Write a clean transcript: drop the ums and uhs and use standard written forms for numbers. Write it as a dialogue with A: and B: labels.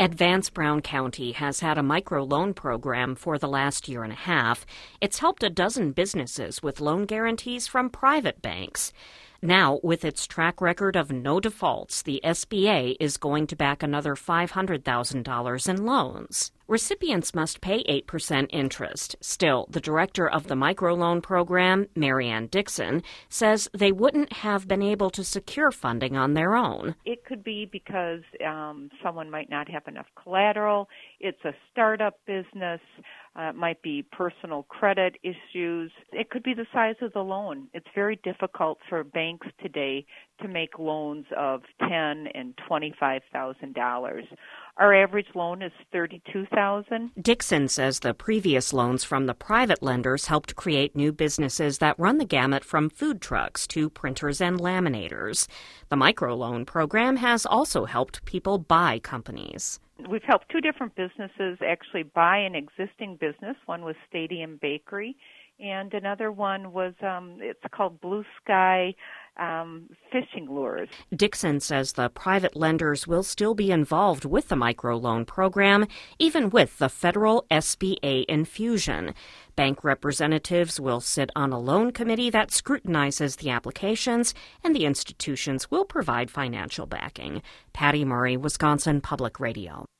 A: Advance Brown County has had a microloan program for the last year and a half. It's helped a dozen businesses with loan guarantees from private banks. Now, with its track record of no defaults, the SBA is going to back another $500,000 in loans. Recipients must pay 8% interest. Still, the director of the microloan program, Marianne Dixon, says they wouldn't have been able to secure funding on their own.
B: It could be because someone might not have enough collateral. It's a startup business. It might be personal credit issues. It could be the size of the loan. It's very difficult for banks today to make loans of $10,000 and $25,000. Our average loan is $32,000.
A: Dixon says the previous loans from the private lenders helped create new businesses that run the gamut from food trucks to printers and laminators. The microloan program has also helped people buy companies.
B: We've helped two different businesses actually buy an existing business. One was Stadium Bakery, and another one was, it's called Blue Sky Fishing Lures.
A: Dixon says the private lenders will still be involved with the microloan program, even with the federal SBA infusion. Bank representatives will sit on a loan committee that scrutinizes the applications, and the institutions will provide financial backing. Patty Murray, Wisconsin Public Radio.